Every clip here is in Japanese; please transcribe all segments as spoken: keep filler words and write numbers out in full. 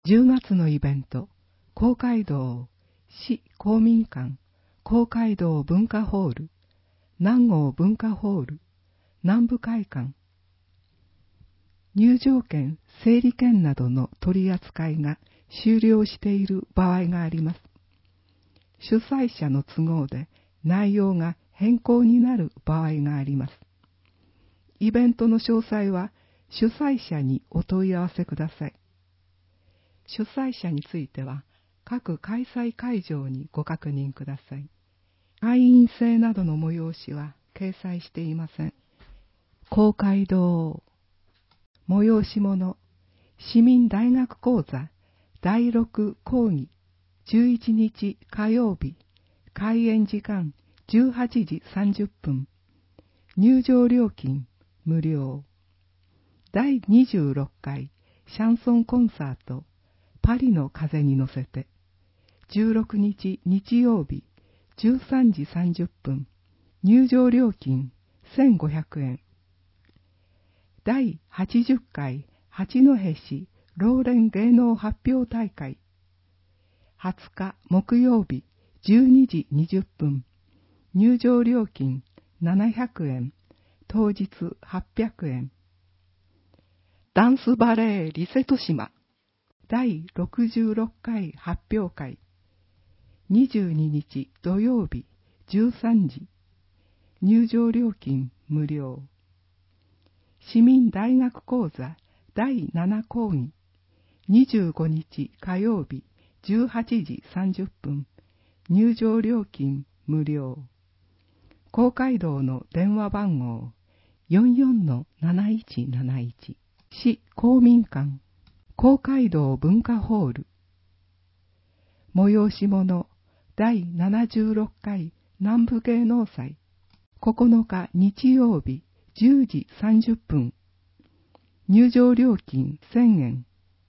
じゅうがつのイベント、公会堂市公民館、公会堂文化ホール、南郷文化ホール、南部会館。入場券、整理券などの取り扱いが終了している場合があります。主催者の都合で内容が変更になる場合があります。イベントの詳細は主催者にお問い合わせください。主催者については各開催会場にご確認ください。会員制などの催しは掲載していません。公会堂催し物、市民大学講座だいろく講義、じゅういちにち火曜日、開演時間じゅうはちじさんじゅっぷん、入場料金無料。だいにじゅうろっかいシャンソンコンサートパリの風に乗せて、じゅうろくにち日曜日、じゅうさんじさんじゅっぷん、入場料金せんごひゃくえん。だいはちじゅっかい八戸市老練芸能発表大会、はつか木曜日、じゅうにじにじゅっぷん、入場料金ななひゃくえん、当日はっぴゃくえん。ダンスバレエリセト島だいろくじゅうろっかい発表会、にじゅうににち土曜日じゅうさんじ、入場料金無料。市民大学講座だいなな講義、にじゅうごにち火曜日じゅうはちじさんじゅっぷん、入場料金無料。公会堂の電話番号 よんよんのなないちなないち、市公民館、公会堂文化ホール。催し物だいななじゅうろっかい南部芸能祭、ここのか日曜日じゅうじさんじゅっぷん、入場料金せんえん。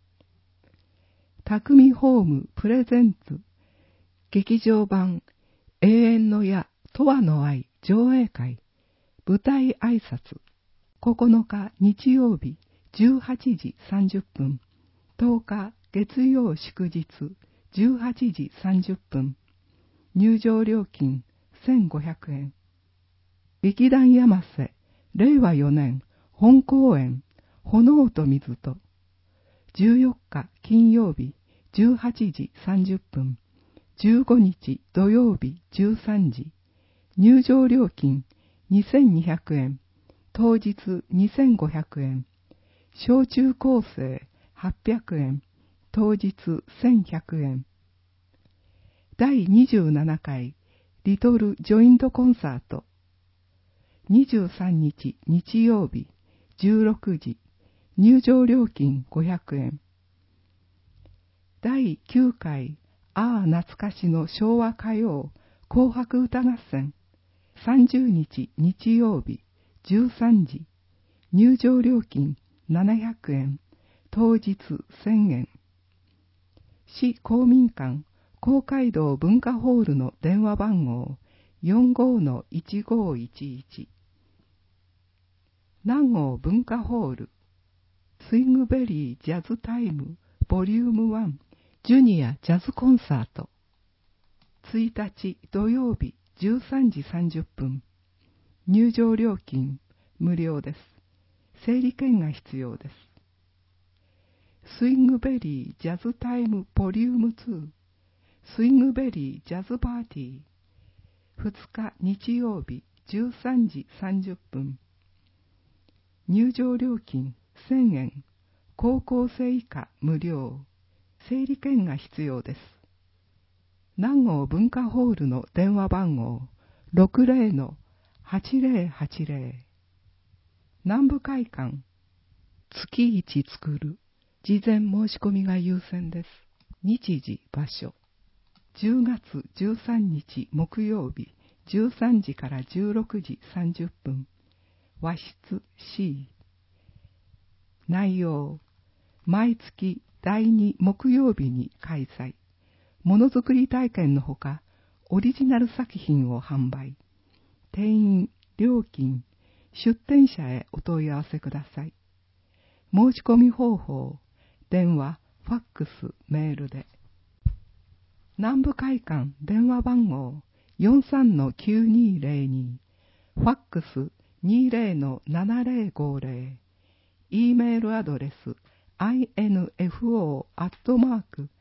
匠ホームプレゼンツ劇場版永遠の矢永遠の愛上映会舞台挨拶、ここのか日曜日じゅうはちじさんじゅっぷん、とおか月曜祝日じゅうはちじさんじゅっぷん、入場料金せんごひゃくえん。劇団山瀬れいわよねん本公演炎と水と、じゅうよっか金曜日じゅうはちじさんじゅっぷん、じゅうごにち土曜日じゅうさんじ、入場料金にせんにひゃくえん、当日にせんごひゃくえん、小中高生はっぴゃくえん、当日せんひゃくえん。だいにじゅうななかいリトルジョイントコンサート、にじゅうさんにち日曜日じゅうろくじ、入場料金ごひゃくえん。だいきゅうかいああ懐かしの昭和歌謡紅白歌合戦、さんじゅうにち日曜日じゅうさんじ、入場料金ななひゃくえん、当日せんえん。市公民館公会堂文化ホールの電話番号 よんごのいちごいちいち。南郷文化ホールスイングベリージャズタイムボリュームワンジュニアジャズコンサート、ついたち土曜日じゅうさんじさんじゅっぷん、入場料金無料です。整理券が必要です。スイングベリージャズタイムボリュームツー、スイングベリージャズパーティー、ふつか日曜日じゅうさんじさんじゅっぷん、入場料金せんえん、高校生以下無料。整理券が必要です。南郷文化ホールの電話番号 ろくぜろのはちぜろはちぜろ。南部会館月一作る、事前申し込みが優先です。日時場所じゅうがつじゅうさんにち木曜日じゅうさんじからじゅうろくじさんじゅっぷん、和室 C。 内容、毎月だいに木曜日に開催、ものづくり体験のほかオリジナル作品を販売。定員、料金、出店者へお問い合わせください。申し込み方法、電話ファックス、メールで。南部会館電話番号 よんさんのきゅうにーぜろに、ファックス にじゅうのななぜろごぜろ、e メールアドレス アイエヌエフオー アットマーク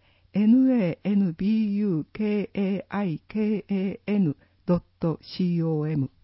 ナンブカイカン ドットコム